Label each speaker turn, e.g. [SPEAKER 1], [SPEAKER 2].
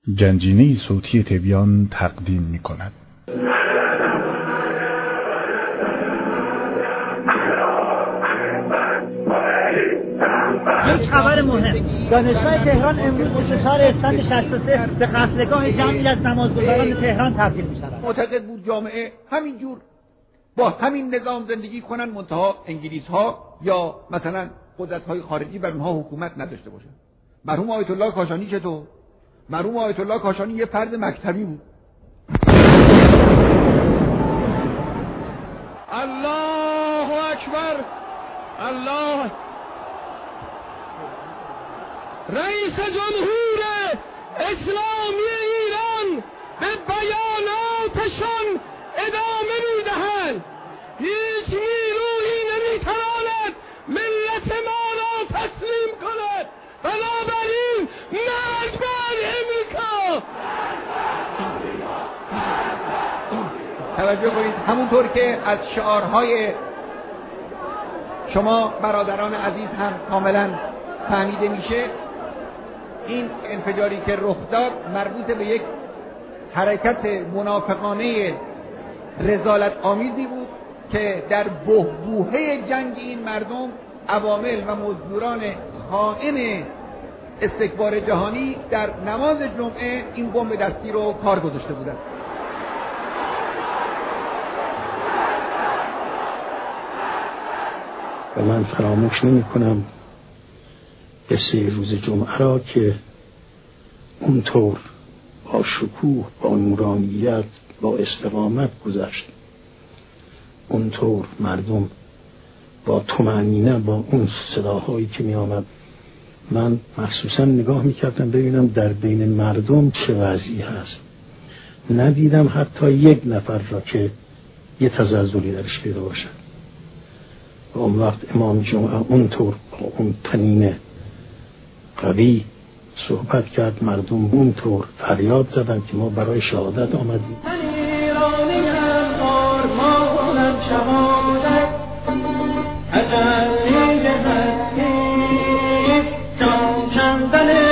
[SPEAKER 1] گنجینه صوتی تبیان تقدیم می کند.
[SPEAKER 2] یک خبر مهم: دانشگاه تهران امروز مستشار استان 63 به قتلگاه جمعی از نمازگزاران تهران تبدیل می شود.
[SPEAKER 3] معتقد بود جامعه همینجور با همین نظام زندگی کنن، منتها انگلیس ها یا مثلا قدرت های خارجی بر اونها حکومت نداشته باشه. مرحوم آیت الله کاشانی چطور؟ مرحوم آیت الله کاشانی یه فرد مکتبی بود. الله اکبر. الله. رئیس جمهور اسلامی ایران به بیاناتشان ادامه میدهند. هیچ نیرویی نمیتواند ملت ما را تسلیم کند. بنابراین مرگ بر امریکا. توجه کنید، همونطور که از شعارهای شما برادران عزیز هم کاملا فهمیده میشه، این انفجاری که رخ داد مربوط به یک حرکت منافقانه رذالت آمیزی بود که در بحبوحه جنگ این مردم عوامل و مزدوران خائن استکبار جهانی در نماز جمعه این بمب دستی رو کار گذاشته بودند.
[SPEAKER 4] و من فراموش نمی کنم قصه روز جمعه را که اونطور با شکوه، با نورانیت، با استقامت گذشت. اونطور مردم با طمأنینه، با اون صداهایی که می آمد، من مخصوصا نگاه می کردم ببینم در بین مردم چه وضعی هست. ندیدم حتی یک نفر را که یه تزلزلی درش پیدا باشد. و اون وقت امام جمعه اونطور با اون طنین قوی صحبت کرد، مردم اونطور فریاد زدن که ما برای شهادت آمدیم.
[SPEAKER 5] من ایرانی هم آرمانم شهادت، تجلی هستی جان کندن